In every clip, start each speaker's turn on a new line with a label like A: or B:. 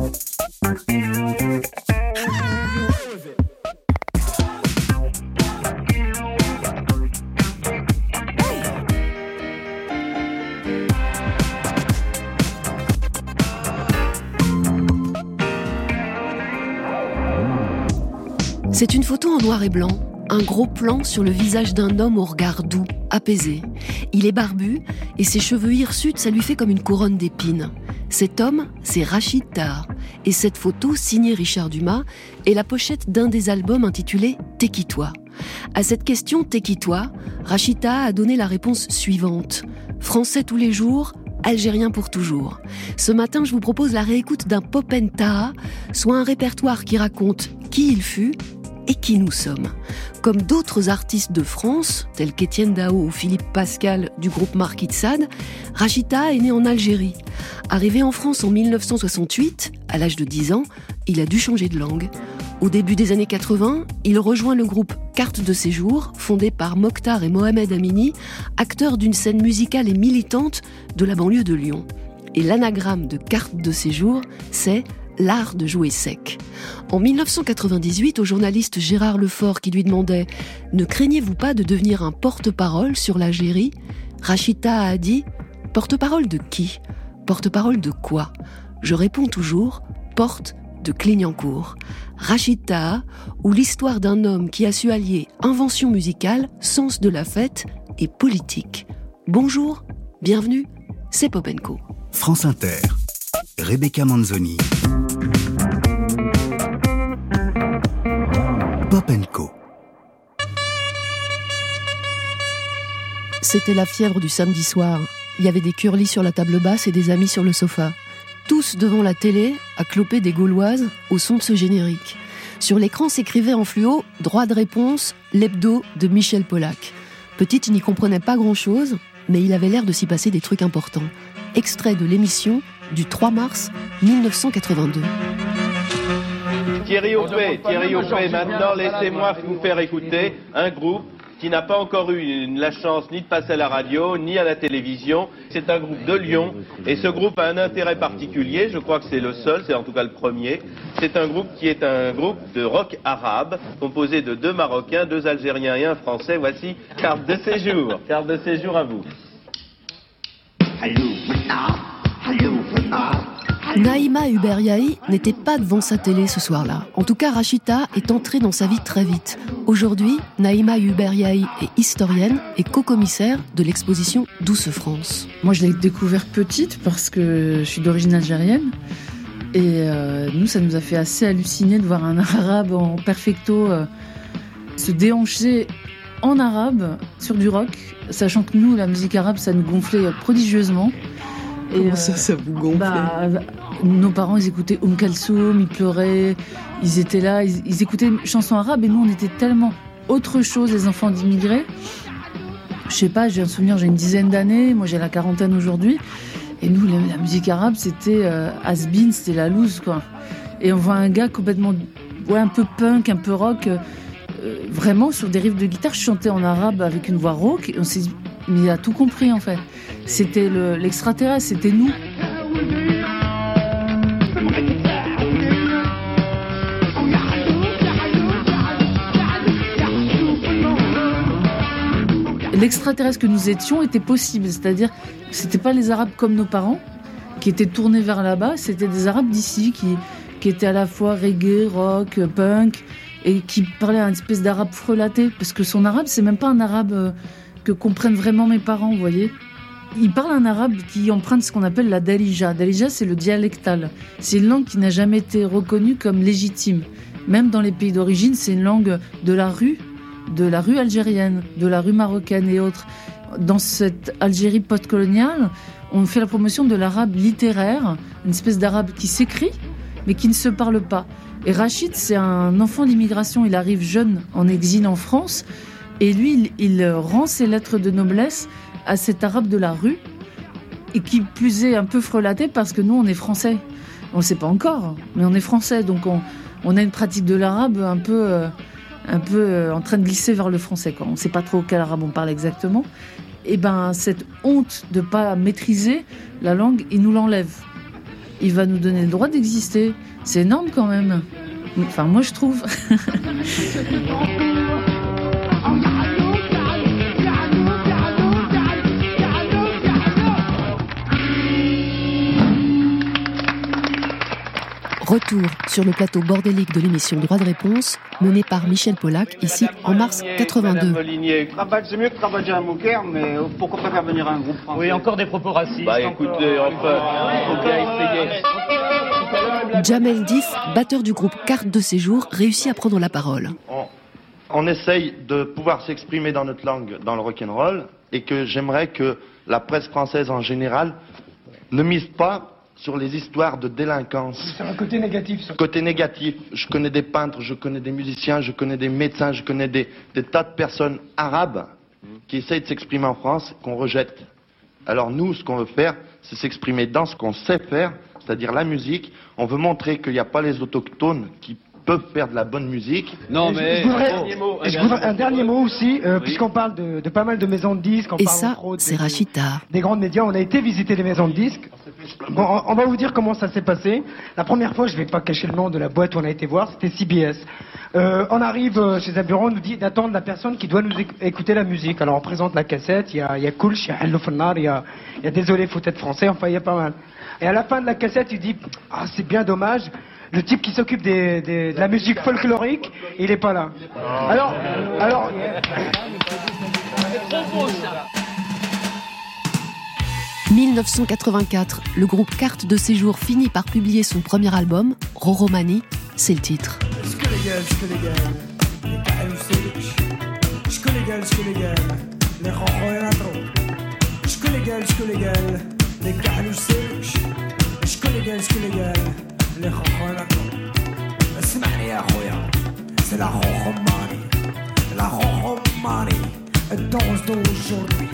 A: C'est une photo en noir et blanc, un gros plan sur le visage d'un homme au regard doux, apaisé. Il est barbu et ses cheveux hirsutes, ça lui fait comme une couronne d'épines. Cet homme, c'est Rachid Taha. Et cette photo, signée Richard Dumas, est la pochette d'un des albums intitulé « T'es qui toi ?» À cette question « T'es qui toi ?» Rachid Taha a donné la réponse suivante. « Français tous les jours, Algérien pour toujours. » Ce matin, je vous propose la réécoute d'un Popen Taha, soit un répertoire qui raconte qui il fut et qui nous sommes. Comme d'autres artistes de France, tels qu'Étienne Dao ou Philippe Pascal du groupe Marquis de Sade, Rachid Taha est né en Algérie. Arrivé en France en 1968, à l'âge de 10 ans, il a dû changer de langue. Au début des années 80, il rejoint le groupe Carte de séjour, fondé par Mokhtar et Mohamed Amini, acteurs d'une scène musicale et militante de la banlieue de Lyon. Et l'anagramme de Carte de séjour, c'est l'art de jouer sec. En 1998, au journaliste Gérard Lefort qui lui demandait « Ne craignez-vous pas de devenir un porte-parole sur l'Algérie ?» Rachid Taha a dit « Porte-parole de qui ? Porte-parole de quoi ? Je réponds toujours « Porte de Clignancourt ». Rachid Taha, ou l'histoire d'un homme qui a su allier invention musicale, sens de la fête et politique. Bonjour, bienvenue, c'est Pop & Co.
B: France Inter, Rebecca Manzoni. Pop & Co.
A: C'était la fièvre du samedi soir. Il y avait des curlis sur la table basse et des amis sur le sofa. Tous devant la télé, à cloper des Gauloises, au son de ce générique. Sur l'écran s'écrivait en fluo « Droit de réponse, l'hebdo de Michel Polac ». Petite, il n'y comprenait pas grand-chose, mais il avait l'air de s'y passer des trucs importants. Extrait de l'émission du 3 mars 1982.
C: Thierry Oppé, maintenant laissez-moi vous faire écouter un groupe qui n'a pas encore eu la chance ni de passer à la radio, ni à la télévision. C'est un groupe de Lyon, et ce groupe a un intérêt particulier, je crois que c'est le seul, c'est en tout cas le premier. C'est un groupe qui est un groupe de rock arabe, composé de 2 Marocains, 2 Algériens et 1 Français. Voici Carte de séjour. Carte de séjour à vous.
A: Naïma Uberyahi n'était pas devant sa télé ce soir-là. En tout cas, Rachid Taha est entrée dans sa vie très vite. Aujourd'hui, Naïma Uberyahi est historienne et co-commissaire de l'exposition Douce France.
D: Moi, je l'ai découvert petite parce que je suis d'origine algérienne. Et nous, ça nous a fait assez halluciner de voir un arabe en perfecto se déhancher en arabe sur du rock, sachant que nous, la musique arabe, ça nous gonflait prodigieusement.
E: Comment ça vous gonflait ?
D: Nos parents, ils écoutaient Kalsoum, ils pleuraient, ils étaient là, ils écoutaient une chanson arabe, et nous, on était tellement autre chose, les enfants d'immigrés. Je sais pas, j'ai un souvenir, j'ai une dizaine d'années, moi j'ai la quarantaine aujourd'hui, et nous, la musique arabe, c'était has-been, c'était la loose, quoi. Et on voit un gars complètement, un peu punk, un peu rock, vraiment sur des riffs de guitare, chanter en arabe avec une voix rauque, et on s'est dit, mais il a tout compris, en fait. C'était l'extraterrestre, c'était nous. L'extraterrestre que nous étions était possible, c'est-à-dire que c'était pas les Arabes comme nos parents qui étaient tournés vers là-bas, c'était des Arabes d'ici qui étaient à la fois reggae, rock, punk, et qui parlaient un espèce d'arabe frelaté, parce que son arabe, c'est même pas un arabe que comprennent vraiment mes parents, vous voyez. Il parle un arabe qui emprunte ce qu'on appelle la dalija. Dalija, c'est le dialectal. C'est une langue qui n'a jamais été reconnue comme légitime. Même dans les pays d'origine, c'est une langue de la rue algérienne, de la rue marocaine et autres. Dans cette Algérie post-coloniale, on fait la promotion de l'arabe littéraire, une espèce d'arabe qui s'écrit, mais qui ne se parle pas. Et Rachid, c'est un enfant d'immigration. Il arrive jeune en exil en France, et lui, il rend ses lettres de noblesse à cet arabe de la rue, et qui plus est un peu frelaté, parce que nous, on est français. On ne sait pas encore, mais on est français, donc on a une pratique de l'arabe un peu en train de glisser vers le français, quoi. On ne sait pas trop quel arabe on parle exactement. Et cette honte de ne pas maîtriser la langue, il nous l'enlève. il va nous donner le droit d'exister. C'est énorme quand même. Enfin, moi je trouve.
A: Retour sur le plateau bordélique de l'émission Droit de réponse, menée par Michel Polac, ici en mars 82.
F: C'est mieux que travailler à Mouker, mais pourquoi pas faire venir un groupe français?
G: Oui, encore des propos racistes.
C: Bah écoutez, enfin, il faut bien essayer.
A: Jamel Diff, batteur du groupe Carte de séjour, réussit à prendre la parole.
H: On essaye de pouvoir s'exprimer dans notre langue dans le rock'n'roll, et que j'aimerais que la presse française en général ne mise pas sur les histoires de délinquance.
I: C'est un côté négatif. Ça.
H: Côté négatif. Je connais des peintres, je connais des musiciens, je connais des médecins, je connais des tas de personnes arabes qui essayent de s'exprimer en France, qu'on rejette. Alors nous, ce qu'on veut faire, c'est s'exprimer dans ce qu'on sait faire, c'est-à-dire la musique. On veut montrer qu'il n'y a pas les autochtones qui peuvent faire de la bonne musique.
C: Non, mais...
I: Je voudrais un dernier mot aussi, puisqu'on parle de pas mal de maisons de disques.
A: Et ça, c'est Rachida.
I: Des grandes médias, on a été visiter les maisons de disques. Bon, on va vous dire comment ça s'est passé. La première fois, je vais pas cacher le nom de la boîte où on a été voir, c'était CBS. On arrive chez un bureau, on nous dit d'attendre la personne qui doit nous écouter la musique. Alors on présente la cassette, il y a Kulch, il y a Hello Fannar, il y a Désolé, faut être français, enfin il y a pas mal. Et à la fin de la cassette, il dit ah c'est bien dommage, le type qui s'occupe de la musique folklorique, il est pas là. Alors
A: 1984, le groupe Carte de séjour finit par publier son premier album, Roromani, c'est le titre.
J: C'est la Roromani, la Roromani, danse d'aujourd'hui.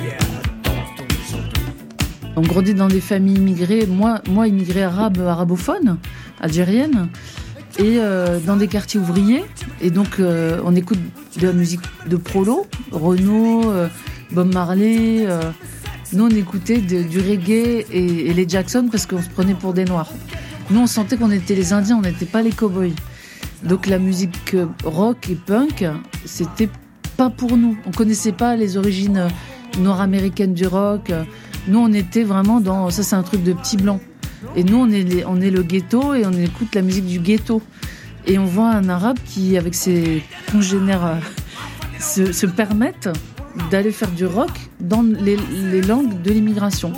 D: On grandit dans des familles immigrées, moi immigrée arabophone, algérienne, et dans des quartiers ouvriers. Et donc on écoute de la musique de prolo, Renaud, Bob Marley. Nous on écoutait du reggae et les Jackson parce qu'on se prenait pour des noirs. Nous on sentait qu'on était les Indiens, on n'était pas les cow-boys. Donc la musique rock et punk, c'était pas pour nous. On connaissait pas les origines nord-américaines du rock. Nous, on était vraiment dans... Ça, c'est un truc de petits blancs. Et nous, on est le ghetto et on écoute la musique du ghetto. Et on voit un arabe qui, avec ses congénères, se permettent d'aller faire du rock dans les langues de l'immigration.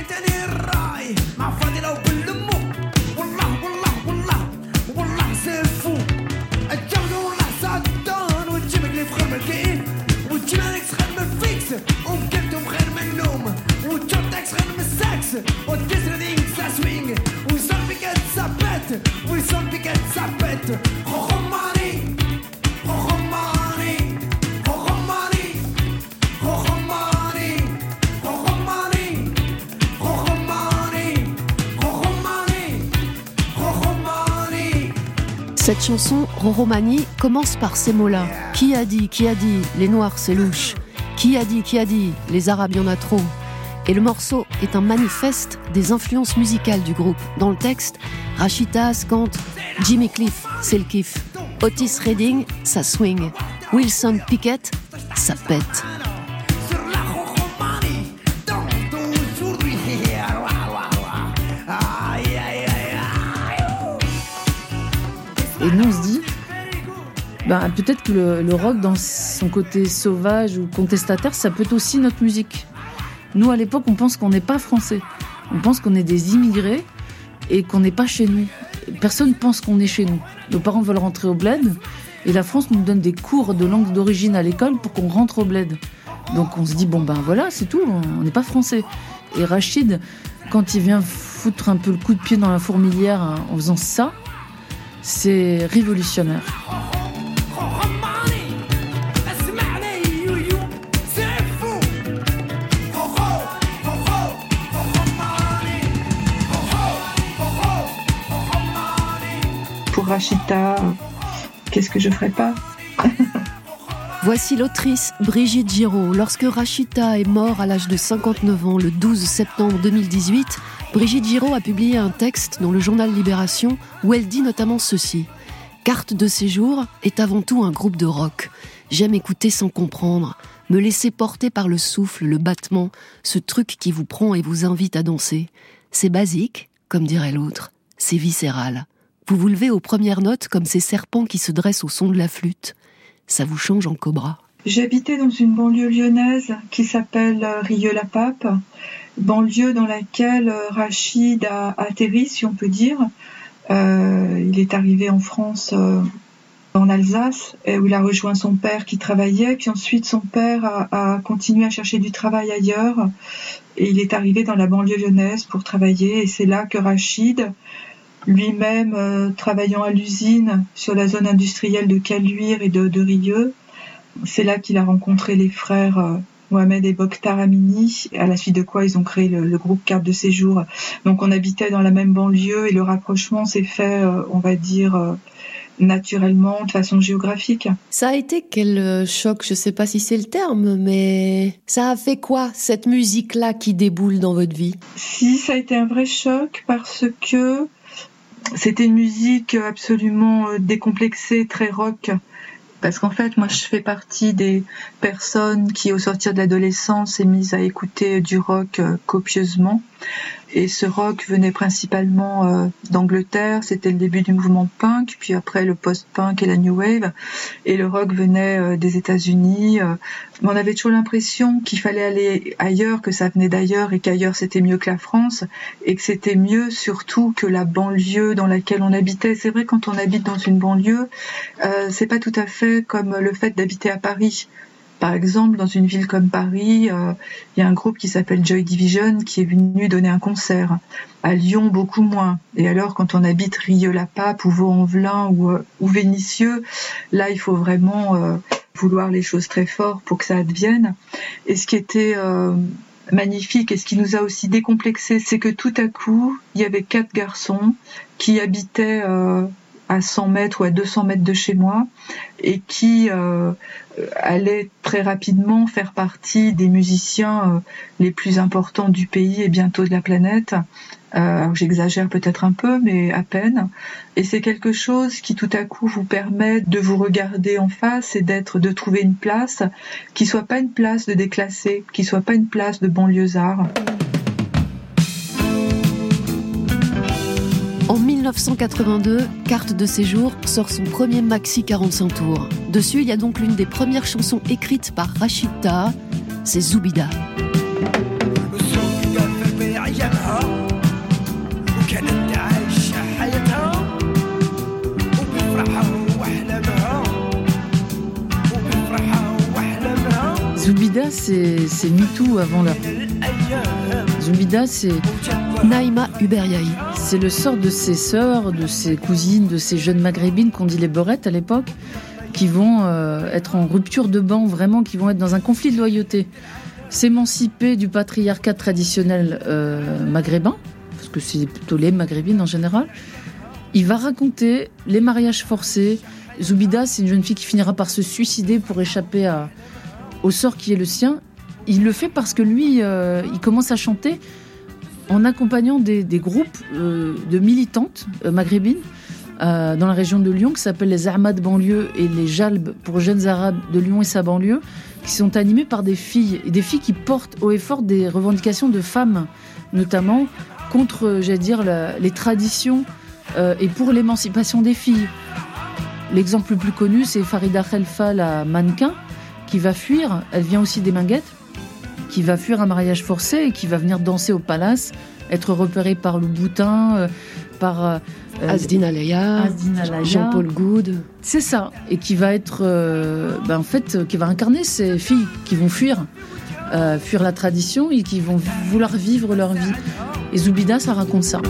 A: Cette chanson, Roromani, commence par ces mots-là. Qui a dit, les Noirs c'est louche. Qui a dit, les Arabes y en a trop. Et le morceau est un manifeste des influences musicales du groupe. Dans le texte, Rachida cante Jimmy Cliff, c'est le kiff. Otis Redding, ça swing. Wilson Pickett, ça pète.
D: Et nous, on se dit, peut-être que le rock, dans son côté sauvage ou contestataire, ça peut être aussi notre musique. Nous, à l'époque, on pense qu'on n'est pas français. On pense qu'on est des immigrés et qu'on n'est pas chez nous. Personne ne pense qu'on est chez nous. Nos parents veulent rentrer au bled et la France nous donne des cours de langue d'origine à l'école pour qu'on rentre au bled. Donc on se dit, voilà, c'est tout, on n'est pas français. Et Rachid, quand il vient foutre un peu le coup de pied dans la fourmilière en faisant ça, c'est révolutionnaire.
E: Pour Rachida, qu'est-ce que je ferais pas?
A: Voici l'autrice Brigitte Giraud. Lorsque Rachida est mort à l'âge de 59 ans, le 12 septembre 2018, Brigitte Giraud a publié un texte dans le journal Libération où elle dit notamment ceci. Carte de séjour est avant tout un groupe de rock. J'aime écouter sans comprendre, me laisser porter par le souffle, le battement, ce truc qui vous prend et vous invite à danser. C'est basique, comme dirait l'autre, c'est viscéral. Vous vous levez aux premières notes comme ces serpents qui se dressent au son de la flûte. Ça vous change en cobra.
E: J'habitais dans une banlieue lyonnaise qui s'appelle Rieux-la-Pape, banlieue dans laquelle Rachid a atterri, si on peut dire. Il est arrivé en France, en Alsace, où il a rejoint son père qui travaillait, puis ensuite son père a continué à chercher du travail ailleurs, et il est arrivé dans la banlieue lyonnaise pour travailler, et c'est là que Rachid, lui-même travaillant à l'usine sur la zone industrielle de Caluire et de Rieux, c'est là qu'il a rencontré les frères Mohamed et Bokhtar Amini, à la suite de quoi ils ont créé le groupe Carte de séjour. Donc on habitait dans la même banlieue et le rapprochement s'est fait, on va dire, naturellement, de façon géographique.
A: Ça a été quel choc, je sais pas si c'est le terme, mais ça a fait quoi, cette musique-là qui déboule dans votre vie ?
E: Si, ça a été un vrai choc parce que c'était une musique absolument décomplexée, très rock. Parce qu'en fait, moi, je fais partie des personnes qui, au sortir de l'adolescence, s'est mise à écouter du rock copieusement. Et ce rock venait principalement d'Angleterre. C'était le début du mouvement punk, puis après le post-punk et la new wave. Et le rock venait des États-Unis. Mais on avait toujours l'impression qu'il fallait aller ailleurs, que ça venait d'ailleurs et qu'ailleurs c'était mieux que la France et que c'était mieux surtout que la banlieue dans laquelle on habitait. C'est vrai, quand on habite dans une banlieue, c'est pas tout à fait comme le fait d'habiter à Paris. Par exemple, dans une ville comme Paris, il y a un groupe qui s'appelle Joy Division qui est venu donner un concert. À Lyon, beaucoup moins. Et alors, quand on habite Rieux-la-Pape ou Vaux-en-Velin ou Vénissieux, là, il faut vraiment vouloir les choses très fort pour que ça advienne. Et ce qui était magnifique et ce qui nous a aussi décomplexé, c'est que tout à coup, il y avait 4 garçons qui habitaient à 100 mètres ou à 200 mètres de chez moi et qui allaient très rapidement faire partie des musiciens les plus importants du pays et bientôt de la planète. Alors j'exagère peut-être un peu, mais à peine. Et c'est quelque chose qui tout à coup vous permet de vous regarder en face et de trouver une place qui soit pas une place de déclassé, qui soit pas une place de banlieusard.
A: En 1982, Carte de séjour sort son premier maxi 45 tours. Dessus, il y a donc l'une des premières chansons écrites par Rachid Taha, c'est Zoubida.
D: Zoubida, c'est MeToo avant l'heure. Zoubida, c'est
A: Naïma Uberyahi.
D: C'est le sort de ses sœurs, de ses cousines, de ces jeunes maghrébines qu'on dit les beurettes à l'époque, qui vont être en rupture de banc, vraiment, qui vont être dans un conflit de loyauté. S'émanciper du patriarcat traditionnel maghrébin, parce que c'est plutôt les maghrébines en général. Il va raconter les mariages forcés. Zoubida, c'est une jeune fille qui finira par se suicider pour échapper au sort qui est le sien. Il le fait parce que lui, il commence à chanter en accompagnant des groupes de militantes maghrébines dans la région de Lyon qui s'appellent les Ahmad banlieue et les Jalb pour jeunes arabes de Lyon et sa banlieue, qui sont animés par des filles qui portent haut et fort des revendications de femmes, notamment contre, les traditions et pour l'émancipation des filles. L'exemple le plus connu, c'est Farida Khelfa, la mannequin, qui va fuir, elle vient aussi des Minguettes, qui va fuir un mariage forcé et qui va venir danser au palace, être repérée par le Boutin, par
A: Asdin Alaya, Jean-Paul Goude.
D: C'est ça, et qui va être, qui va incarner ces filles qui vont fuir la tradition et qui vont vouloir vivre leur vie. Et Zoubida, ça raconte ça.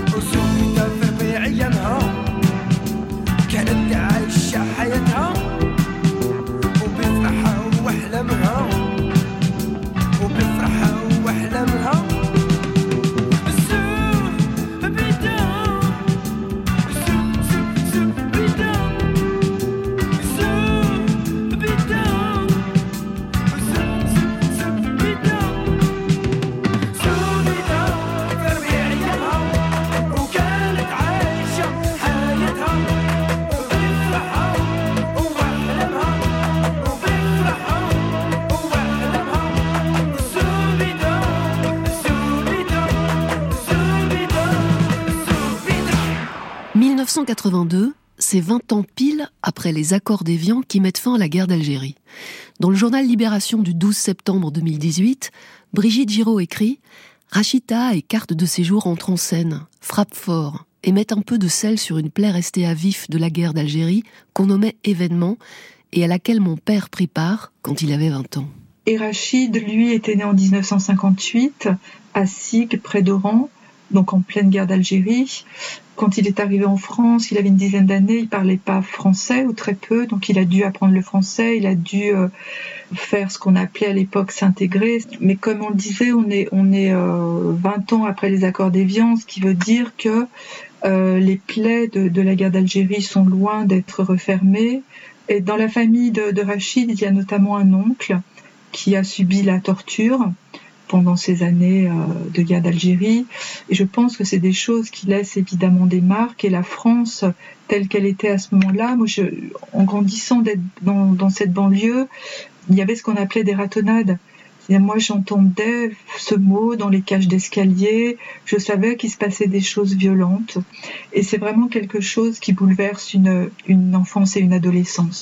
A: 1982, c'est 20 ans pile après les accords d'Évian qui mettent fin à la guerre d'Algérie. Dans le journal Libération du 12 septembre 2018, Brigitte Giraud écrit « Rachida et carte de séjour entrent en scène, frappent fort et mettent un peu de sel sur une plaie restée à vif de la guerre d'Algérie qu'on nommait événement et à laquelle mon père prit part quand il avait 20 ans. »
E: Et Rachid, lui, était né en 1958 à Signes, près d'Oran, donc en pleine guerre d'Algérie. Quand il est arrivé en France, il avait une dizaine d'années, il parlait pas français ou très peu, donc il a dû apprendre le français, il a dû faire ce qu'on appelait à l'époque s'intégrer. Mais comme on le disait, on est 20 ans après les accords d'Évian, ce qui veut dire que les plaies de la guerre d'Algérie sont loin d'être refermées. Et dans la famille de Rachid, il y a notamment un oncle qui a subi la torture pendant ces années de guerre d'Algérie. Et je pense que c'est des choses qui laissent évidemment des marques. Et la France, telle qu'elle était à ce moment-là, moi, en grandissant dans cette banlieue, il y avait ce qu'on appelait des ratonnades. Et moi, j'entendais ce mot dans les cages d'escalier. Je savais qu'il se passait des choses violentes. Et c'est vraiment quelque chose qui bouleverse une enfance et une adolescence.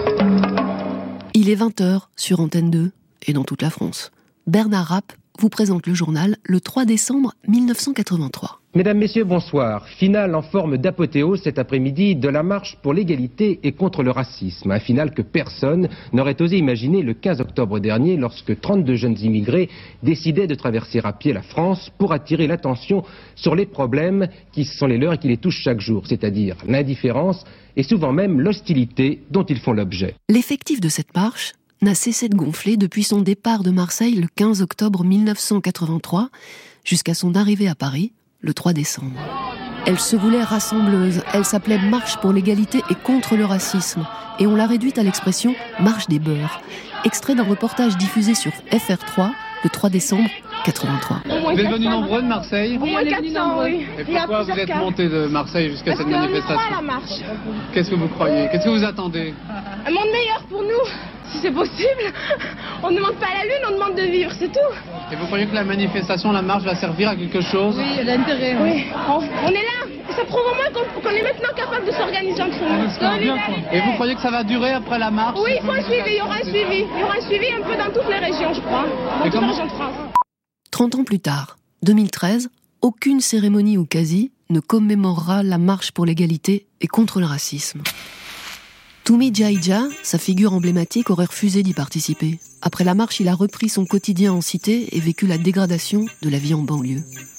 A: Il est 20h sur Antenne 2 et dans toute la France. Bernard Rapp vous présente le journal le 3 décembre 1983.
G: Mesdames, Messieurs, bonsoir. Finale en forme d'apothéose cet après-midi de la marche pour l'égalité et contre le racisme. Un final que personne n'aurait osé imaginer le 15 octobre dernier lorsque 32 jeunes immigrés décidaient de traverser à pied la France pour attirer l'attention sur les problèmes qui sont les leurs et qui les touchent chaque jour, c'est-à-dire l'indifférence et souvent même l'hostilité dont ils font l'objet.
A: L'effectif de cette marche n'a cessé de gonfler depuis son départ de Marseille le 15 octobre 1983 jusqu'à son arrivée à Paris le 3 décembre. Elle se voulait rassembleuse, elle s'appelait Marche pour l'égalité et contre le racisme, et on l'a réduite à l'expression Marche des beurs, extrait d'un reportage diffusé sur FR3 le 3 décembre 83.
K: Vous êtes venus nombreux de Marseille?
L: Au moins 400, oui.
K: Et pourquoi vous êtes montés de Marseille jusqu'à cette manifestation?
L: Parce qu'on y croit à la marche.
K: Qu'est-ce que vous croyez? Qu'est-ce que vous attendez?
L: Un monde meilleur pour nous, si c'est possible. On ne demande pas la lune, on demande de vivre, c'est tout.
K: Et vous croyez que la manifestation, la marche va servir à quelque chose?
L: Oui, il y a l'intérêt. Oui, on est là. Et ça prouve au moins qu'on est maintenant capable de s'organiser entre nous.
K: Et vous croyez que ça va durer après la marche?
L: Oui, il faut un suivi, il y aura un suivi. Il y aura un suivi un peu dans toutes les régions, je crois. Dans toutes les régions de France.
A: 30 ans plus tard, 2013, aucune cérémonie ou quasi ne commémorera la marche pour l'égalité et contre le racisme. Toumi Djaïdja, sa figure emblématique, aurait refusé d'y participer. Après la marche, il a repris son quotidien en cité et vécu la dégradation de la vie en banlieue.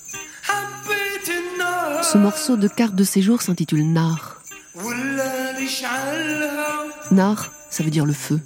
A: Ce morceau de carte de séjour s'intitule Nar. Nar, ça veut dire le feu.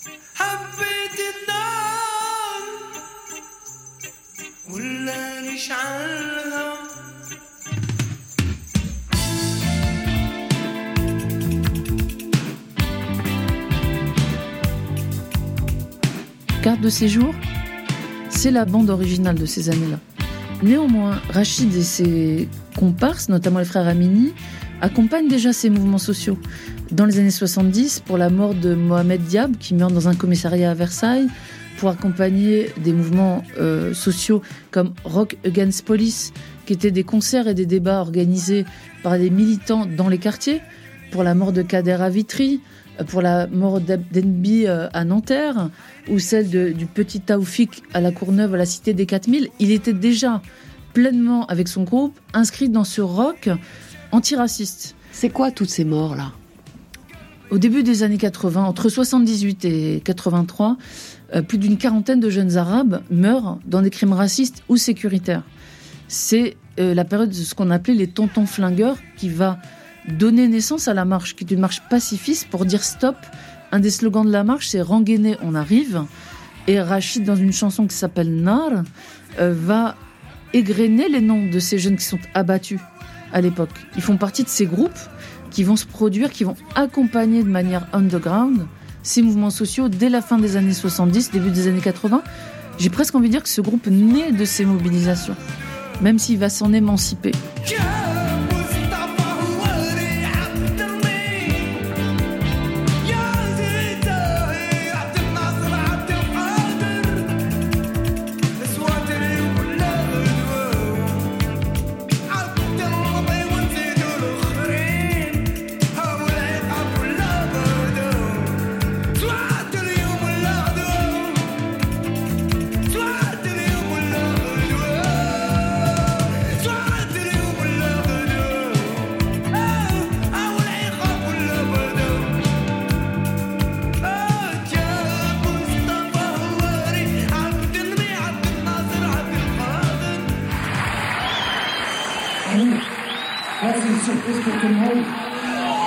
D: Carte de séjour, c'est la bande originale de ces années-là. Néanmoins, Rachid et ses comparses, notamment les frères Amini, accompagnent déjà ces mouvements sociaux. Dans les années 70, pour la mort de Mohamed Diab, qui meurt dans un commissariat à Versailles, pour accompagner des mouvements sociaux comme Rock Against Police, qui étaient des concerts et des débats organisés par des militants dans les quartiers, pour la mort de Kader à Vitry, pour la mort d'Enbi à Nanterre, ou celle du petit Taoufik à la Courneuve, à la Cité des 4000, il était déjà pleinement, avec son groupe, inscrit dans ce rock antiraciste.
A: C'est quoi toutes ces morts-là ?
D: Au début des années 80, entre 78 et 83, plus d'une quarantaine de jeunes Arabes meurent dans des crimes racistes ou sécuritaires. C'est la période de ce qu'on appelait les tontons flingueurs qui va donner naissance à la marche, qui est une marche pacifiste pour dire stop. Un des slogans de la marche, c'est « Ranguéné, on arrive ». Et Rachid, dans une chanson qui s'appelle « Nar », va égrener les noms de ces jeunes qui sont abattus à l'époque. Ils font partie de ces groupes qui vont se produire, qui vont accompagner de manière underground ces mouvements sociaux dès la fin des années 70, début des années 80. J'ai presque envie de dire que ce groupe naît de ces mobilisations, même s'il va s'en émanciper.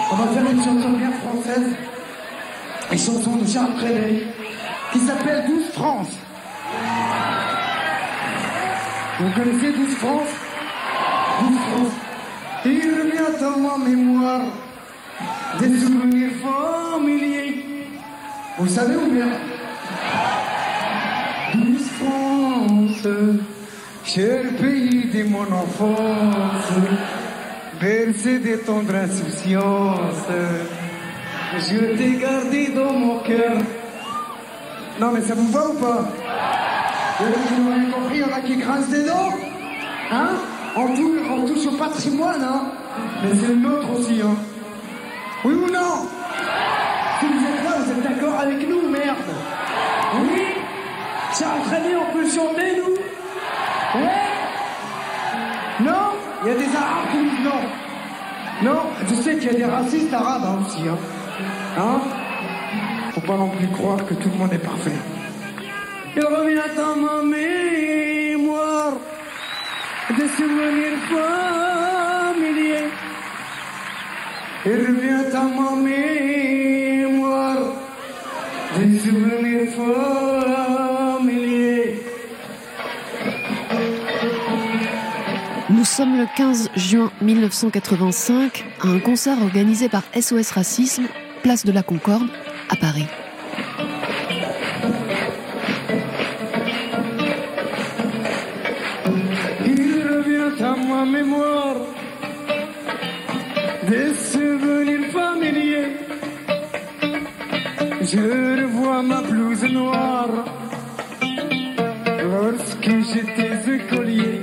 J: On va faire une chanson bien française, une chanson de Charles Trenet, qui s'appelle 12 France. Vous connaissez 12 France? 12 France. Il revient dans ma mémoire des souvenirs familiers. Vous savez ou bien? 12 France, cher pays de mon enfance, bercé de tendre insouciance, je t'ai gardé dans mon cœur. Non mais ça vous va ou pas? Vous m'avez compris, il y en a qui grincent des dents. Hein? On touche au patrimoine, hein? Mais c'est le nôtre aussi, hein? Oui ou non? Si vous êtes là, vous êtes d'accord avec nous, merde? Oui? Charles Trenet, on peut chanter, nous? Ouais? Non? Il y a des arabes qui disent non. Non, je sais qu'il y a des racistes arabes hein, aussi, hein? Hein? Faut pas non plus croire que tout le monde est parfait. Il revient dans ma mémoire des souvenirs familiers. Il revient dans ma mémoire des souvenirs familiers.
A: Nous sommes le 15 juin 1985 à un concert organisé par SOS Racisme, place de la Concorde, à Paris.
J: À ma mémoire des souvenirs familiers, je revois ma blouse noire lorsque j'étais écolier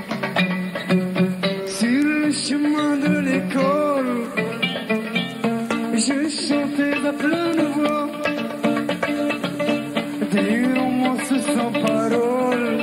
J: sur le chemin de l'école. Je chantais à pleine voix des romances sans paroles,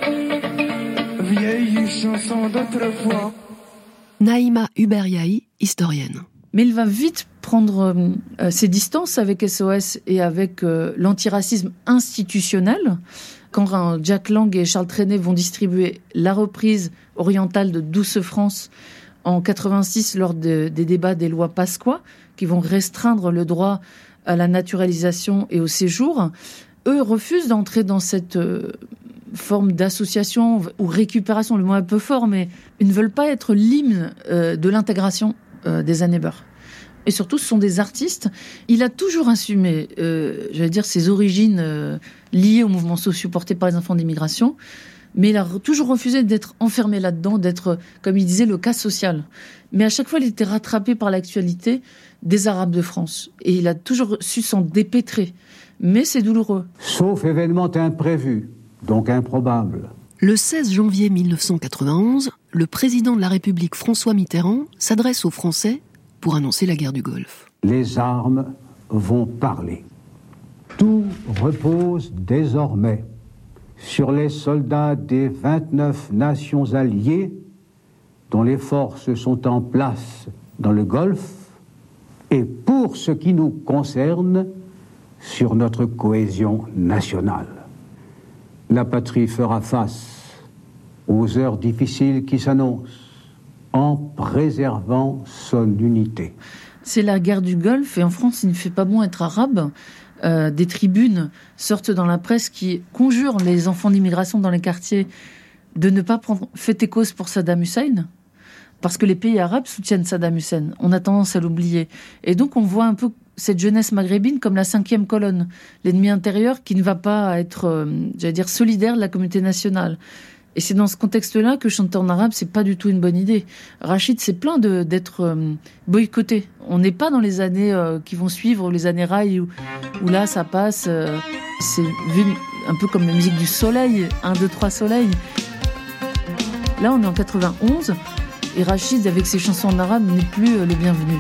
J: vieille chanson d'autrefois.
A: Naïma Uberyahi, historienne.
D: Mais il va vite prendre ses distances avec SOS et avec l'antiracisme institutionnel. Quand Jack Lang et Charles Trenet vont distribuer la reprise orientale de Douce France en 86 lors des débats des lois Pasqua, qui vont restreindre le droit à la naturalisation et au séjour, eux refusent d'entrer dans cette forme d'association ou récupération, le mot est un peu fort, mais ils ne veulent pas être l'hymne de l'intégration des années beurre. Et surtout, ce sont des artistes. Il a toujours assumé, ses origines liées aux mouvements sociaux portés par les enfants d'immigration, mais il a toujours refusé d'être enfermé là-dedans, d'être, comme il disait, le cas social. Mais à chaque fois, il était rattrapé par l'actualité des Arabes de France. Et il a toujours su s'en dépêtrer. Mais c'est douloureux.
M: Sauf événement imprévu, donc improbable.
A: Le 16 janvier 1991, le président de la République François Mitterrand s'adresse aux Français pour annoncer la guerre du Golfe.
M: Les armes vont parler. Tout repose désormais sur les soldats des 29 nations alliées dont les forces sont en place dans le Golfe et pour ce qui nous concerne, sur notre cohésion nationale. La patrie fera face aux heures difficiles qui s'annoncent en préservant son unité.
D: C'est la guerre du Golfe et en France, il ne fait pas bon être arabe. Des tribunes sortent dans la presse qui conjurent les enfants d'immigration dans les quartiers de ne pas prendre fait et cause pour Saddam Hussein, parce que les pays arabes soutiennent Saddam Hussein. On a tendance à l'oublier. Et donc on voit un peu cette jeunesse maghrébine comme la 5e colonne, l'ennemi intérieur qui ne va pas être, solidaire de la communauté nationale. Et c'est dans ce contexte-là que chanter en arabe, c'est pas du tout une bonne idée. Rachid s'est plaint d'être boycotté. On n'est pas dans les années qui vont suivre, les années rail, où là, ça passe. C'est vu un peu comme la musique du soleil, 1, 2, 3 soleil. Là, on est en 91, et Rachid, avec ses chansons en arabe, n'est plus le bienvenu.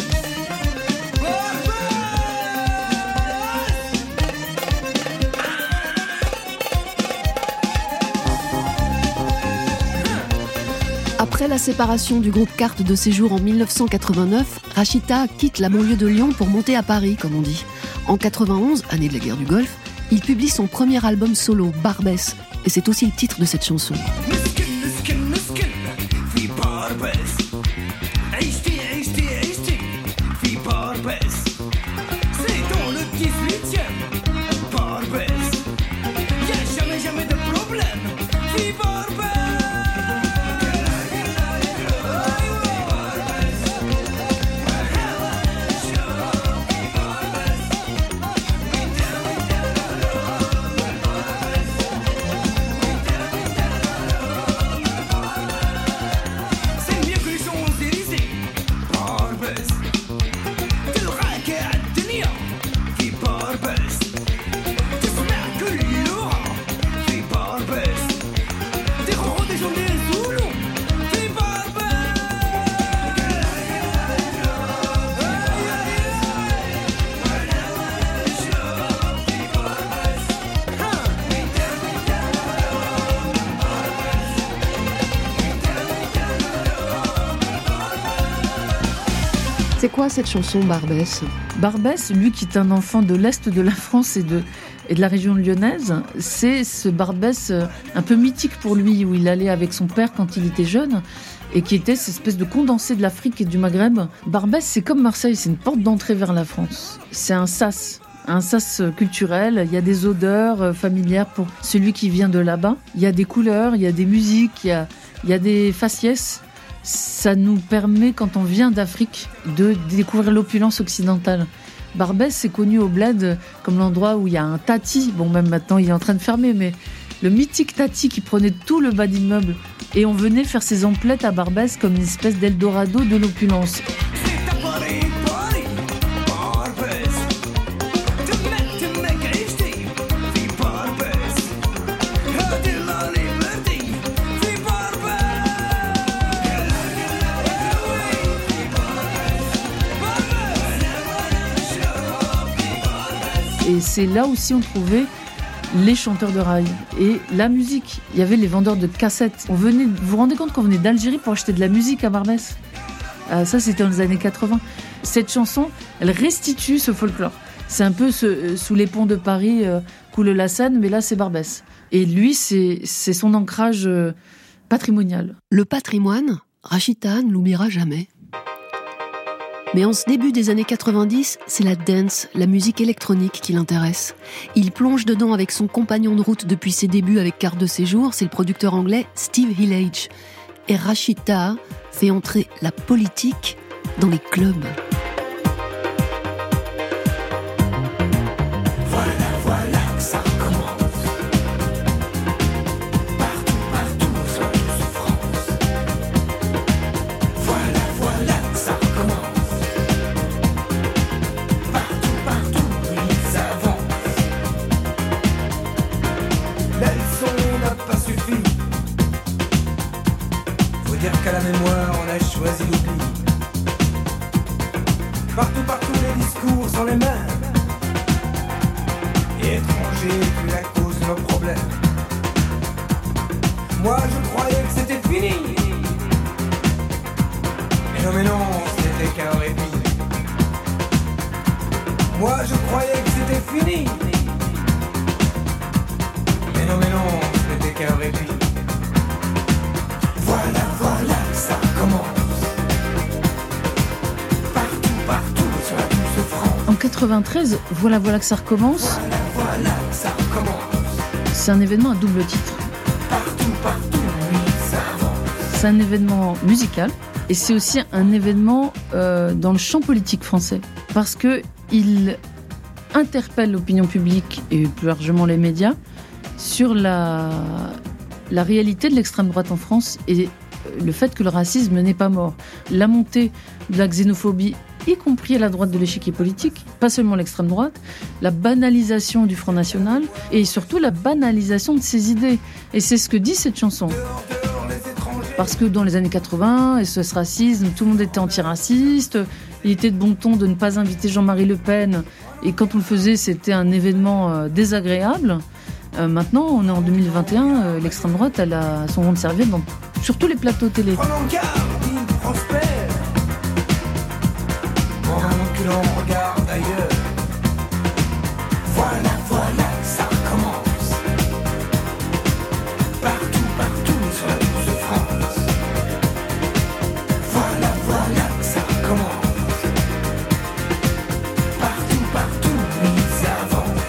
A: Après la séparation du groupe Carte de séjour en 1989, Rachita quitte la banlieue de Lyon pour monter à Paris, comme on dit. En 91, année de la guerre du Golfe, il publie son premier album solo, Barbès, et c'est aussi le titre de cette chanson. C'est quoi cette chanson, Barbès ?
D: Barbès, lui qui est un enfant de l'Est de la France et de la région lyonnaise, c'est ce Barbès un peu mythique pour lui, où il allait avec son père quand il était jeune, et qui était cette espèce de condensé de l'Afrique et du Maghreb. Barbès, c'est comme Marseille, c'est une porte d'entrée vers la France. C'est un sas culturel, il y a des odeurs familières pour celui qui vient de là-bas. Il y a des couleurs, il y a des musiques, il y a des faciès. Ça nous permet, quand on vient d'Afrique, de découvrir l'opulence occidentale. Barbès, c'est connu au Bled comme l'endroit où il y a un tati. Bon, même maintenant, il est en train de fermer, mais le mythique tati qui prenait tout le bas d'immeuble. Et on venait faire ses emplettes à Barbès comme une espèce d'Eldorado de l'opulence. Et c'est là aussi on trouvait les chanteurs de rail et la musique. Il y avait les vendeurs de cassettes. Vous vous rendez compte qu'on venait d'Algérie pour acheter de la musique à Barbès ? Ça, c'était dans les années 80. Cette chanson, elle restitue ce folklore. C'est un peu sous les ponts de Paris coule la Seine, mais là, c'est Barbès. Et lui, c'est son ancrage patrimonial.
A: Le patrimoine, Rachida ne l'oubliera jamais. Mais en ce début des années 90, c'est la dance, la musique électronique qui l'intéresse. Il plonge dedans avec son compagnon de route depuis ses débuts avec Carte de séjour, c'est le producteur anglais Steve Hillage. Et Rachid Taha fait entrer la politique dans les clubs.
J: Voilà que ça recommence. Partout, sur toute France. Voilà que ça recommence. Qu'à la mémoire on a choisi l'oubli. Partout les discours sont les mêmes. Et étranger plus la cause de nos problèmes. Moi je croyais que c'était fini. Mais non, c'était qu'un répit. Moi je croyais que c'était fini. Mais non, c'était qu'un répit. Voilà que ça commence. Partout sur la douce France.
D: En 93, voilà que ça recommence.
J: Voilà que ça recommence.
D: C'est un événement à double titre.
J: Partout, oui, ça avance.
D: C'est un événement musical et c'est aussi un événement dans le champ politique français. Parce qu'il interpelle l'opinion publique et plus largement les médias sur la réalité de l'extrême droite en France et le fait que le racisme n'est pas mort. La montée de la xénophobie, y compris à la droite de l'échiquier politique, pas seulement l'extrême droite, la banalisation du Front National et surtout la banalisation de ses idées. Et c'est ce que dit cette chanson. Parce que dans les années 80, SOS Racisme, tout le monde était antiraciste, il était de bon ton de ne pas inviter Jean-Marie Le Pen, et quand on le faisait, c'était un événement désagréable. Maintenant, on est en 2021, l'extrême droite, elle a son rond de serviette sur tous les plateaux télé.
J: Prenons garde, il prospère. Que l'on regarde ailleurs. Voilà que ça recommence. Partout sur la douce France. Voilà que ça recommence. Partout, oui, ça avance.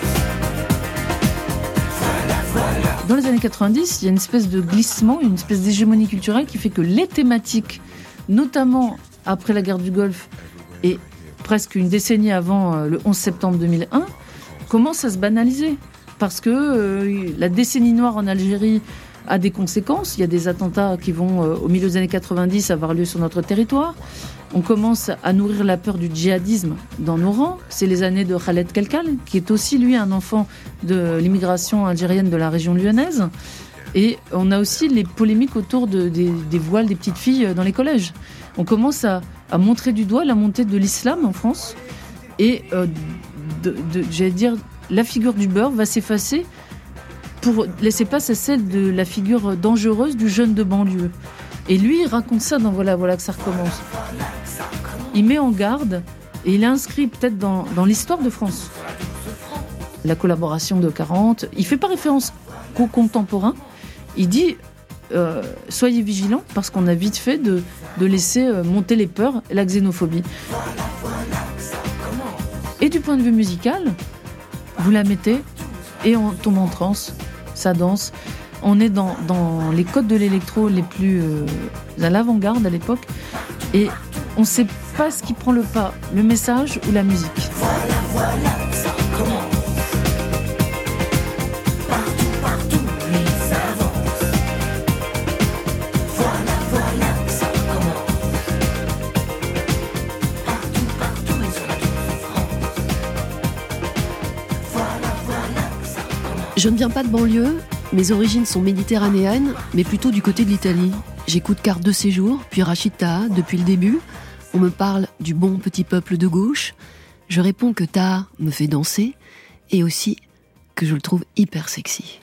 J: Voilà.
D: Dans les années 90, il y a une espèce de glissement, une espèce d'hégémonie culturelle qui fait que les thématiques, notamment après la guerre du Golfe et presque une décennie avant le 11 septembre 2001, commence à se banaliser. Parce que la décennie noire en Algérie a des conséquences. Il y a des attentats qui vont, au milieu des années 90, avoir lieu sur notre territoire. On commence à nourrir la peur du djihadisme dans nos rangs. C'est les années de Khaled Kelkal, qui est aussi, lui, un enfant de l'immigration algérienne de la région lyonnaise. Et on a aussi les polémiques autour des voiles des petites filles dans les collèges. On commence à montrer du doigt la montée de l'islam en France. Et, j'allais dire, la figure du beurre va s'effacer pour laisser place à celle de la figure dangereuse du jeune de banlieue. Et lui, il raconte ça dans Voilà que ça recommence. Il met en garde, et il est inscrit peut-être dans l'histoire de France. La collaboration de 40, il ne fait pas référence qu'aux contemporains. Il dit, soyez vigilants, parce qu'on a vite fait de laisser monter les peurs et la xénophobie. Et du point de vue musical, vous la mettez, et on tombe en transe, ça danse. On est dans les codes de l'électro les plus à l'avant-garde à l'époque. Et on ne sait pas ce qui prend le pas, le message ou la musique. Voilà, ça commence. Partout, ils avancent. Voilà, ça commence. Partout, ils sont tous France. Voilà, ça commence.
A: Je ne viens pas de banlieue. Mes origines sont méditerranéennes, mais plutôt du côté de l'Italie. J'écoute Carte de séjour, puis Rachid Taha depuis le début. On me parle du bon petit peuple de gauche. Je réponds que Taha me fait danser, et aussi que je le trouve hyper sexy.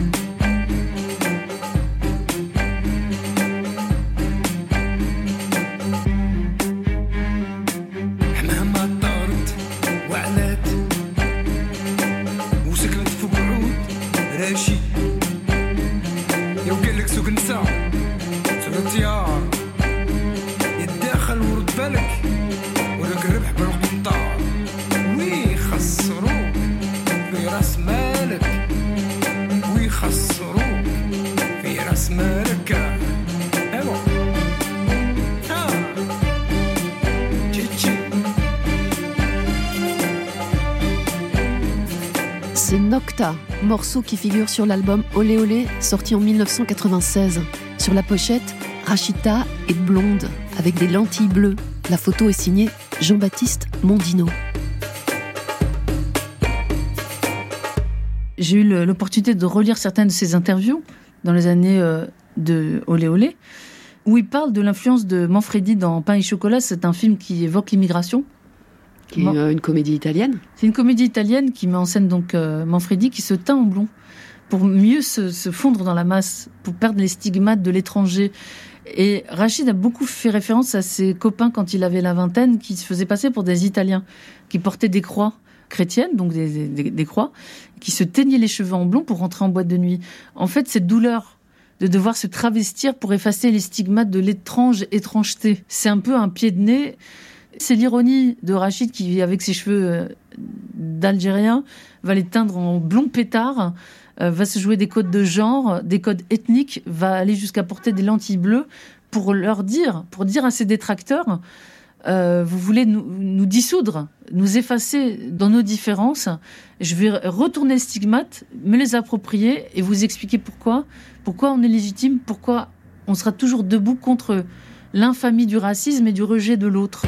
A: C'est Nocta, morceau qui figure sur l'album Olé Olé, sorti en 1996. Sur la pochette, Rachid Taha est blonde, avec des lentilles bleues. La photo est signée Jean-Baptiste Mondino.
D: J'ai eu l'opportunité de relire certaines de ses interviews dans les années de Olé Olé, où il parle de l'influence de Manfredi dans Pain et chocolat. C'est un film qui évoque l'immigration.
A: Qui est une comédie italienne.
D: C'est une comédie italienne qui met en scène donc Manfredi qui se teint en blond pour mieux se fondre dans la masse, pour perdre les stigmates de l'étranger. Et Rachid a beaucoup fait référence à ses copains quand il avait la vingtaine, qui se faisaient passer pour des Italiens, qui portaient des croix chrétiennes, donc des croix, qui se teignaient les cheveux en blond pour rentrer en boîte de nuit. En fait, cette douleur de devoir se travestir pour effacer les stigmates de étrangeté, c'est un peu un pied de nez. C'est l'ironie de Rachid qui, avec ses cheveux d'Algérien, va les teindre en blond pétard, va se jouer des codes de genre, des codes ethniques, va aller jusqu'à porter des lentilles bleues pour dire à ses détracteurs, vous voulez nous dissoudre, nous effacer dans nos différences, je vais retourner les stigmates, me les approprier et vous expliquer pourquoi on est légitime, pourquoi on sera toujours debout contre l'infamie du racisme et du rejet de l'autre.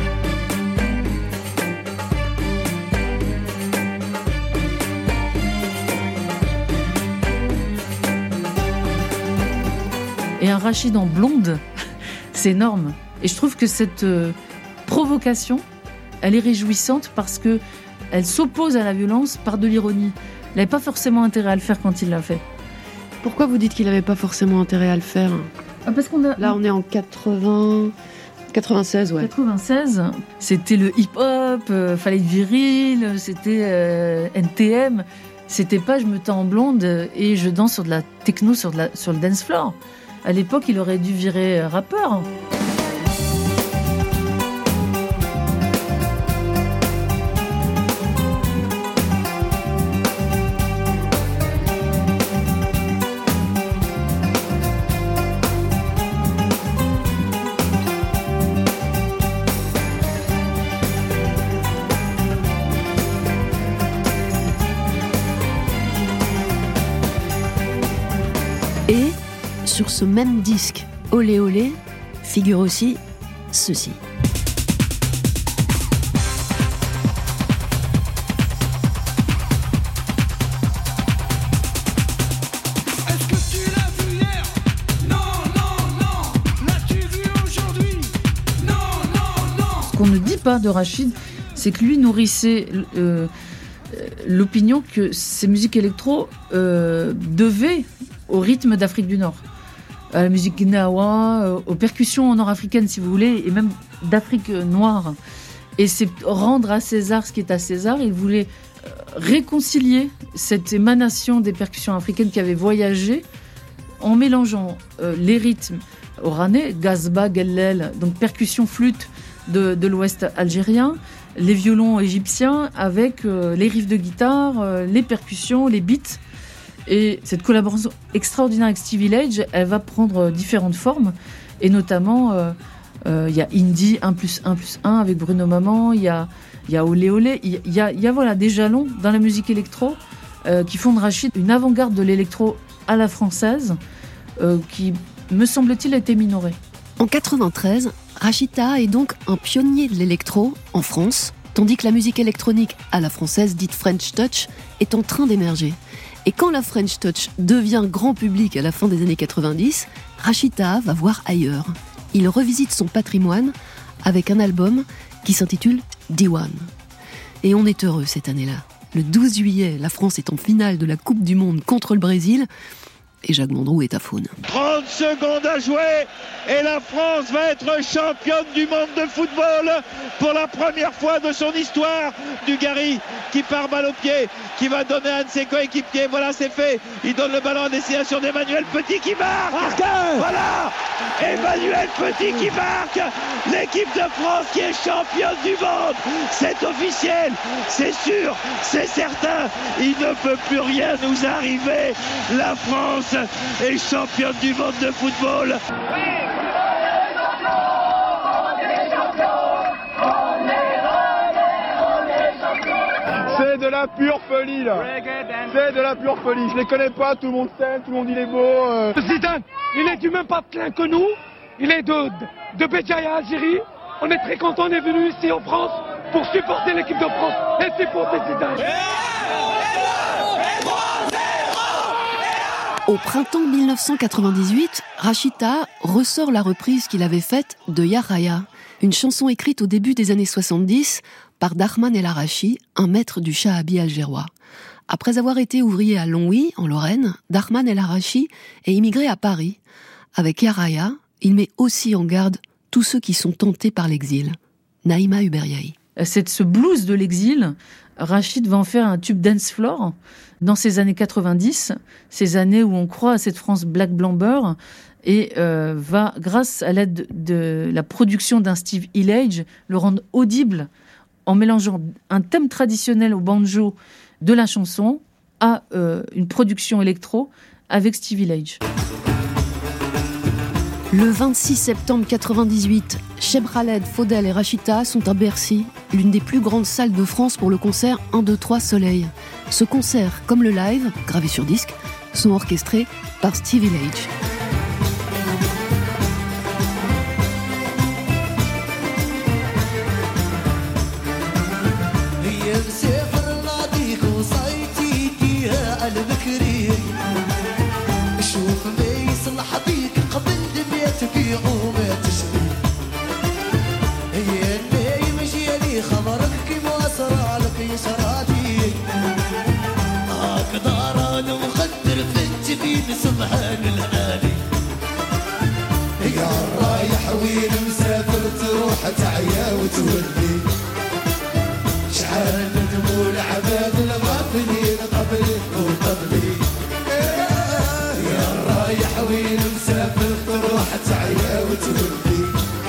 D: Et un Rachid en blonde, c'est énorme. Et je trouve que cette provocation, elle est réjouissante parce que elle s'oppose à la violence par de l'ironie. Il n'avait pas forcément intérêt à le faire quand il l'a fait.
A: Pourquoi vous dites qu'il n'avait pas forcément intérêt à le faire ?
D: Parce qu'on a...
A: Là, on est en 96, ouais.
D: 96, c'était le hip-hop, fallait être viril, c'était NTM. C'était pas je me teins en blonde et je danse sur de la techno, sur le dance floor. À l'époque, il aurait dû virer rappeur.
A: Et sur ce même disque, Olé Olé, figure aussi ceci.
D: particulière de Rachid, c'est que lui nourrissait l'opinion que ces musiques électro devaient au rythme d'Afrique du Nord, à la musique gnawa, aux percussions nord-africaines si vous voulez, et même d'Afrique noire. Et c'est rendre à César ce qui est à César. Il voulait réconcilier cette émanation des percussions africaines qui avaient voyagé en mélangeant les rythmes oranais, gazba, gellel, donc percussion flûte de l'ouest algérien, les violons égyptiens avec les riffs de guitare, les percussions, les beats. Et cette collaboration extraordinaire avec Stevie Lage, elle va prendre différentes formes. Et notamment, il y a Indie 1+1+1 avec Bruno Maman, il y a Olé Olé, il y a voilà, des jalons dans la musique électro qui font de Rachid une avant-garde de l'électro à la française qui, me semble-t-il, a été minorée.
A: En 93, Rachid Taha est donc un pionnier de l'électro en France, tandis que la musique électronique à la française, dite French Touch, est en train d'émerger. Et quand la French Touch devient grand public à la fin des années 90, Rachid Taha va voir ailleurs. Il revisite son patrimoine avec un album qui s'intitule Diwan. Et on est heureux cette année-là. Le 12 juillet, la France est en finale de la Coupe du Monde contre le Brésil. Et Jacques Mandroux est à faune.
N: 30 secondes à jouer et la France va être championne du monde de football pour la première fois de son histoire. Dugarry qui part balle au pied, qui va donner un de ses coéquipiers. Voilà, c'est fait. Il donne le ballon à destination d'Emmanuel Petit qui marque. Voilà, Emmanuel Petit qui marque. L'équipe de France qui est championne du monde. C'est officiel, c'est sûr, c'est certain. Il ne peut plus rien nous arriver. La France est championne du monde de football.
O: C'est de la pure folie là. C'est de la pure folie. Je les connais pas, tout le monde s'aime, tout le monde il est beau.
P: Zidane, il est du même patelin que nous. Il est de Béjaïa, Algérie. On est très content, on est venu ici en France pour supporter l'équipe de France et supporter Zidane.
A: Au printemps 1998, Rachid Taha ressort la reprise qu'il avait faite de Ya Raya, une chanson écrite au début des années 70 par Dahman El Arachi, un maître du shahabi algérois. Après avoir été ouvrier à Longwy, en Lorraine, Dahman El Arachi est immigré à Paris. Avec Ya Raya, il met aussi en garde tous ceux qui sont tentés par l'exil. Naïma Uberyahi.
D: C'est ce blues de l'exil, Rachid va en faire un tube dance floor dans ces années 90, ces années où on croit à cette France black blanc beurre, et va, grâce à l'aide de la production d'un Steve Lage, le rendre audible en mélangeant un thème traditionnel au banjo de la chanson à une production électro avec Stevie Lage.
A: Le 26 septembre 98, Cheb Khaled, Faudel et Rachid Taha sont à Bercy, l'une des plus grandes salles de France pour le concert 1, 2, 3 Soleil. Ce concert, comme le live, gravé sur disque, sont orchestrés par Stevie Lage.
J: سبحان العالي يا رايح وين مسافر تروح تعيا وتولي شحال ندموا العباد الغافلين قبلك وقبلي يا رايح وين مسافر تروح تعيا وتولي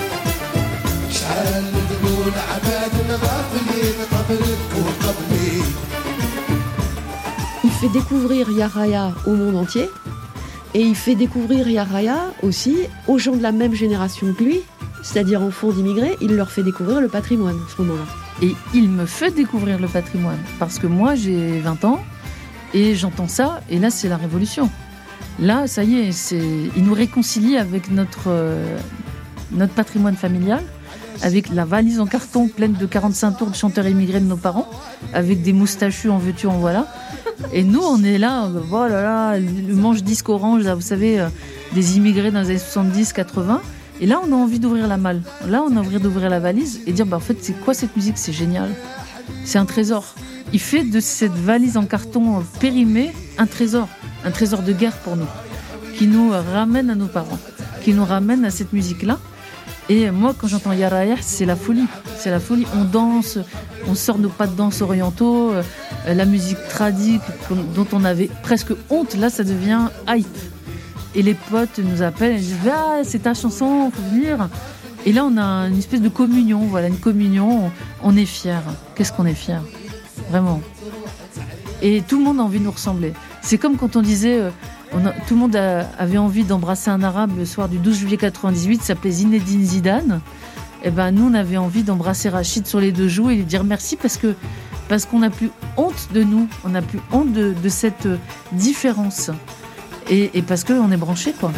J: شحال ندموا العباد الغافلين قبلك وقبلي.
A: Il fait découvrir Ya Raya au monde entier. Et il fait découvrir Ya Raya aussi aux gens de la même génération que lui, c'est-à-dire enfants d'immigrés. Il leur fait découvrir le patrimoine à ce moment-là.
D: Et il me fait découvrir le patrimoine. Parce que moi, j'ai 20 ans et j'entends ça. Et là, c'est la révolution. Là, ça y est, il nous réconcilie avec notre patrimoine familial, avec la valise en carton pleine de 45 tours de chanteurs immigrés de nos parents, avec des moustachus en veux-tu, en voilà. Et nous, on est là, voilà, le manche disque orange, là, vous savez, des immigrés dans les années 70, 80. Et là, on a envie d'ouvrir la malle. Là, on a envie d'ouvrir la valise et dire, en fait, c'est quoi cette musique ? C'est génial. C'est un trésor. Il fait de cette valise en carton périmée un trésor de guerre pour nous, qui nous ramène à nos parents, qui nous ramène à cette musique-là. Et moi, quand j'entends Ya Rayah, c'est la folie. C'est la folie. On danse, on sort nos pas de danse orientaux, la musique tradique dont on avait presque honte, là, ça devient hype. Et les potes nous appellent et disent « Ah, c'est ta chanson, faut venir !» Et là, on a une espèce de communion, voilà, une communion, on est fiers. Qu'est-ce qu'on est fiers, vraiment. Et tout le monde a envie de nous ressembler. C'est comme quand on disait, tout le monde avait envie d'embrasser un arabe le soir du 12 juillet 98, il s'appelait Zinedine Zidane. Et ben nous, on avait envie d'embrasser Rachid sur les deux joues et lui dire merci parce qu'on n'a plus honte de nous, on n'a plus honte de cette différence. Et parce qu'on est branchés, quoi.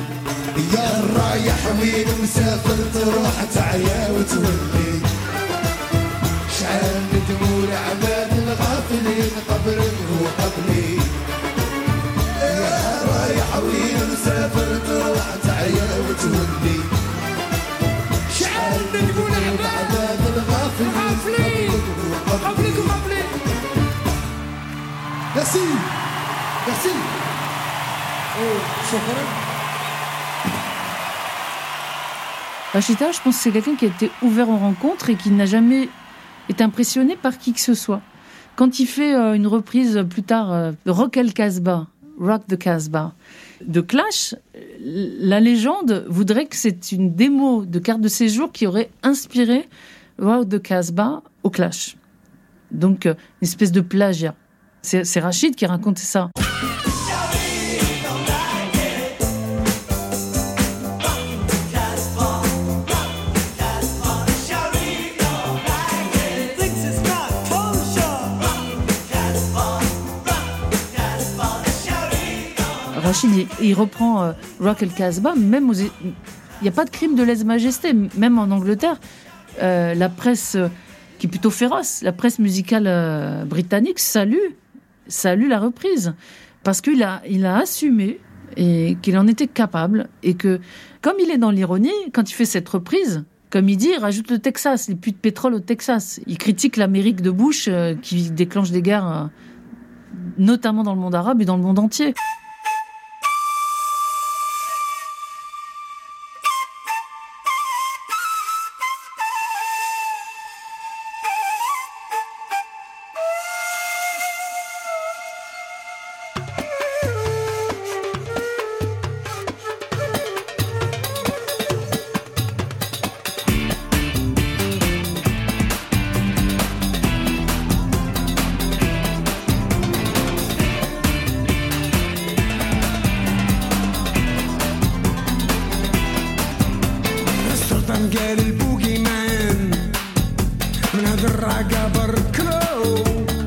J: Merci. Merci.
D: Rachida, je pense que c'est quelqu'un qui a été ouvert aux rencontres et qui n'a jamais été impressionné par qui que ce soit. Quand il fait une reprise plus tard de Rock the Casbah de Clash, la légende voudrait que c'est une démo de carte de séjour qui aurait inspiré Rock the Casbah au Clash. Donc une espèce de plagiat. C'est Rachid qui raconte ça. Rachid, il reprend Rock el Casbah, même il n'y a pas de crime de lèse-majesté, même en Angleterre, la presse qui est plutôt féroce, la presse musicale britannique salue la reprise, parce qu'il a assumé et qu'il en était capable, et que, comme il est dans l'ironie, quand il fait cette reprise, comme il dit, il rajoute le Texas, les puits de pétrole au Texas. Il critique l'Amérique de Bush qui déclenche des guerres, notamment dans le monde arabe et dans le monde entier.
J: قال البوغي مان من هذا الراقة بركلو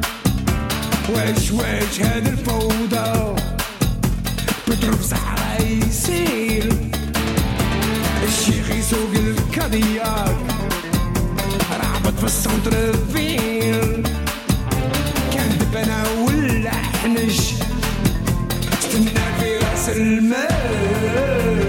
J: واش هذا الفوضى بضرب صحراء يسيل الشيخ يسوق الكادياك رعبت في السنتر فيل كان دبنا ولا حنش استنى في راس المال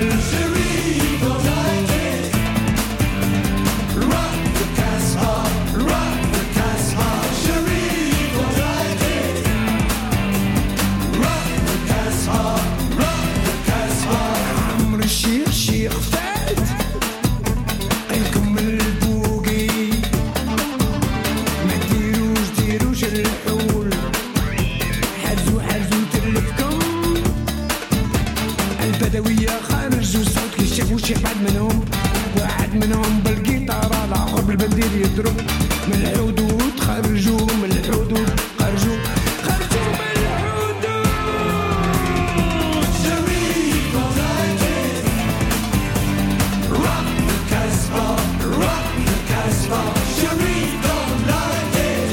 J: شيخ واحد منهم بالقيطارة الآخر بالبندير يضرب من الحدود خرجوا من الحدود خرجوا من الحدود شريف ونايتد روك الكسبة روك الكسبة شريف ونايتد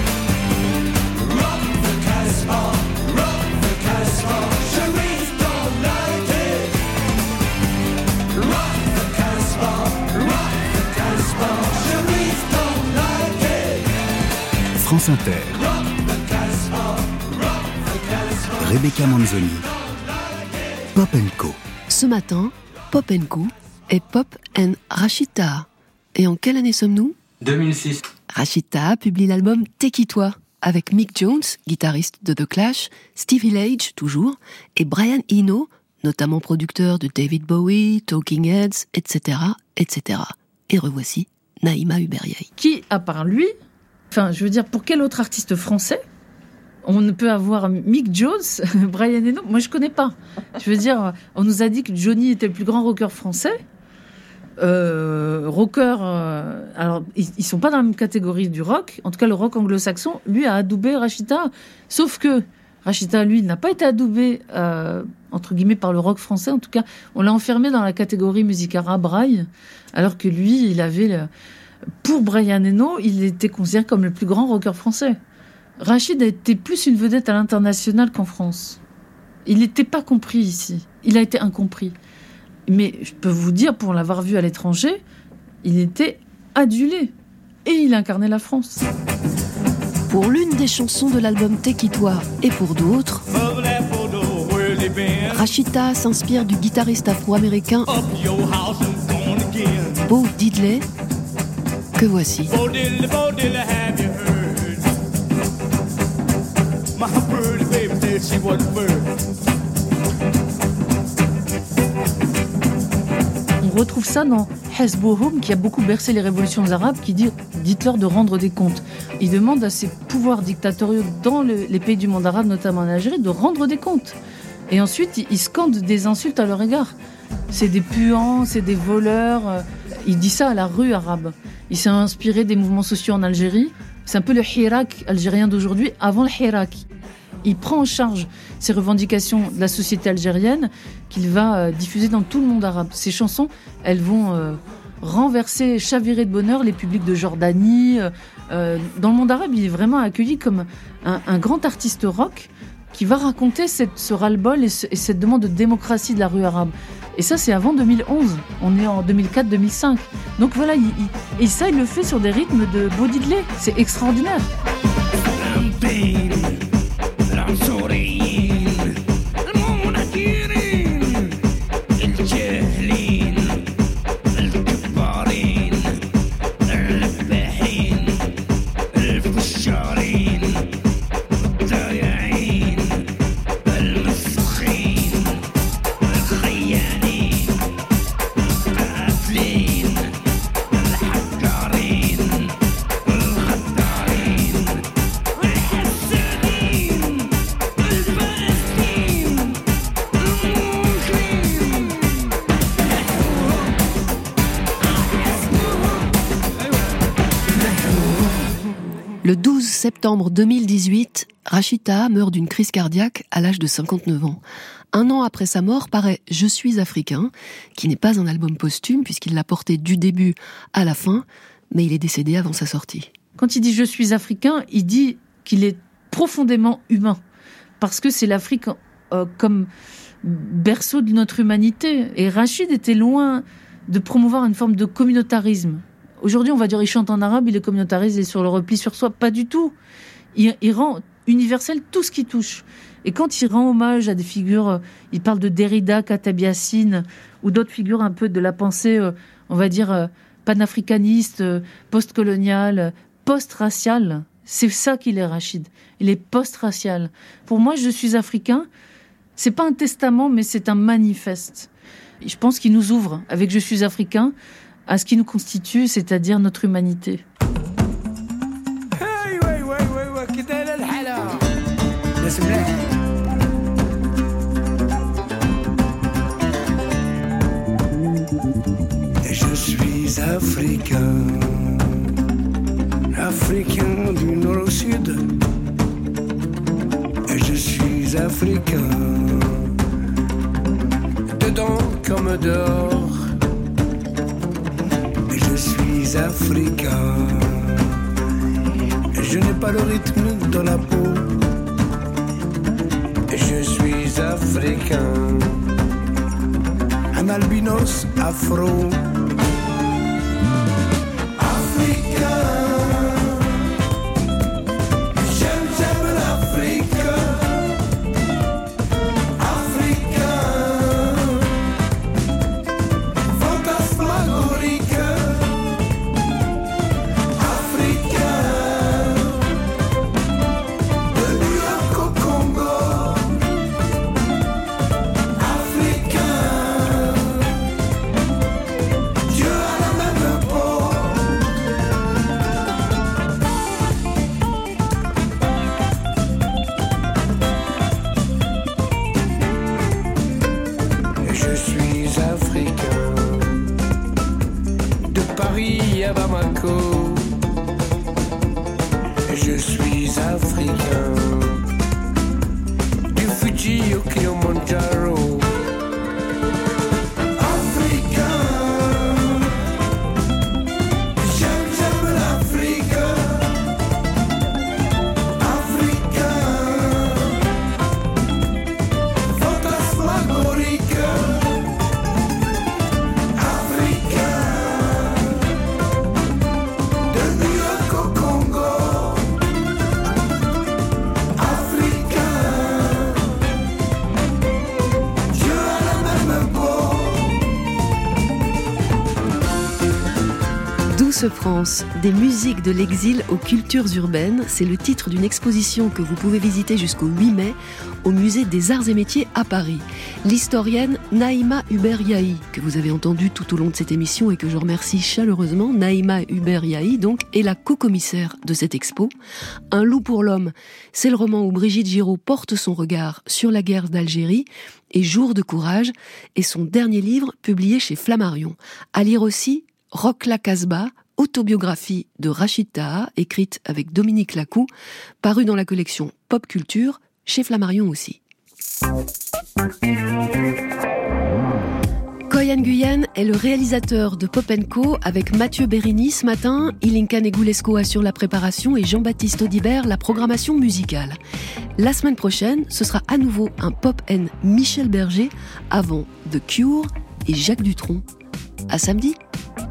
J: روك الكسبة روك الكسبة شريف
B: France Inter. Rebecca Manzoni. Pop & Co.
A: Ce matin, Pop & Co, et Pop and Rachita. Et en quelle année sommes-nous ?
Q: 2006.
A: Rachita publie l'album Tekitwa avec Mick Jones, guitariste de The Clash, Stevie Lage, toujours, et Brian Eno, notamment producteur de David Bowie, Talking Heads, etc., etc. Et revoici Naïma Uberyaï.
D: Qui, à part lui, pour quel autre artiste français on ne peut avoir Mick Jones, Brian Eno ? Moi, je connais pas. On nous a dit que Johnny était le plus grand rocker français. Alors ils sont pas dans la même catégorie du rock. En tout cas, le rock anglo-saxon, lui, a adoubé Rachita. Sauf que Rachita, lui, n'a pas été adoubé entre guillemets par le rock français. En tout cas, on l'a enfermé dans la catégorie musique arabe raï, alors que lui, pour Brian Eno, il était considéré comme le plus grand rocker français. Rachid a été plus une vedette à l'international qu'en France. Il n'était pas compris ici. Il a été incompris. Mais je peux vous dire, pour l'avoir vu à l'étranger, il était adulé. Et il incarnait la France.
A: Pour l'une des chansons de l'album Tekitwa et pour d'autres, Rachita s'inspire du guitariste afro-américain Bo Diddley, que voici.
D: On retrouve ça dans Hezbollah, qui a beaucoup bercé les révolutions arabes, qui dit « dites-leur de rendre des comptes ». Il demande à ses pouvoirs dictatoriaux dans les pays du monde arabe, notamment en Algérie, de rendre des comptes. Et ensuite, il scande des insultes à leur égard. C'est des puants, c'est des voleurs. Il dit ça à la rue arabe. Il s'est inspiré des mouvements sociaux en Algérie. C'est un peu le Hirak algérien d'aujourd'hui, avant le Hirak. Il prend en charge ces revendications de la société algérienne qu'il va diffuser dans tout le monde arabe. Ces chansons, elles vont renverser, chavirer de bonheur les publics de Jordanie. Dans le monde arabe, il est vraiment accueilli comme un grand artiste rock qui va raconter ce ras-le-bol et cette demande de démocratie de la rue arabe. Et ça, c'est avant 2011. On est en 2004-2005. Donc voilà, il le fait sur des rythmes de Bo Diddley. C'est extraordinaire.
A: Le 12 septembre 2018, Rachita meurt d'une crise cardiaque à l'âge de 59 ans. Un an après sa mort paraît « Je suis africain », qui n'est pas un album posthume puisqu'il l'a porté du début à la fin, mais il est décédé avant sa sortie.
D: Quand il dit « Je suis africain », il dit qu'il est profondément humain, parce que c'est l'Afrique comme berceau de notre humanité. Et Rachid était loin de promouvoir une forme de communautarisme. Aujourd'hui, on va dire il chante en arabe, il est communautariste, il est sur le repli sur soi. Pas du tout. Il rend universel tout ce qui touche. Et quand il rend hommage à des figures, il parle de Derrida, Khatab Yassine, ou d'autres figures un peu de la pensée, on va dire, panafricaniste, post-coloniale, post-raciale. C'est ça qu'il est, Rachid. Il est post-racial. Pour moi, je suis africain. C'est pas un testament, mais c'est un manifeste. Je pense qu'il nous ouvre, avec Je suis africain, à ce qui nous constitue, c'est-à-dire notre humanité.
J: Je suis africain, africain du nord au sud. Je suis africain, dedans comme dehors. Je suis africain, je n'ai pas le rythme dans la peau. Je suis africain, un albinos afro. je suis africain. Du Fuji au Kilimanjaro.
A: France, des musiques de l'exil aux cultures urbaines, c'est le titre d'une exposition que vous pouvez visiter jusqu'au 8 mai au musée des Arts et Métiers à Paris. L'historienne Naïma Hubert-Yahi, que vous avez entendue tout au long de cette émission et que je remercie chaleureusement, Naïma Hubert-Yahi donc, est la co-commissaire de cette expo. Un loup pour l'homme, c'est le roman où Brigitte Giraud porte son regard sur la guerre d'Algérie, et Jour de courage est son dernier livre publié chez Flammarion. À lire aussi Roch la Casbah, autobiographie de Rachid Taha, écrite avec Dominique Lacou, parue dans la collection Pop Culture, chez Flammarion aussi. Koyan Guyen est le réalisateur de Pop & Co avec Mathieu Bérini ce matin. Ilinka Negulesco assure la préparation et Jean-Baptiste Audibert la programmation musicale. La semaine prochaine, ce sera à nouveau un Pop & Michel Berger avant The Cure et Jacques Dutronc. À samedi.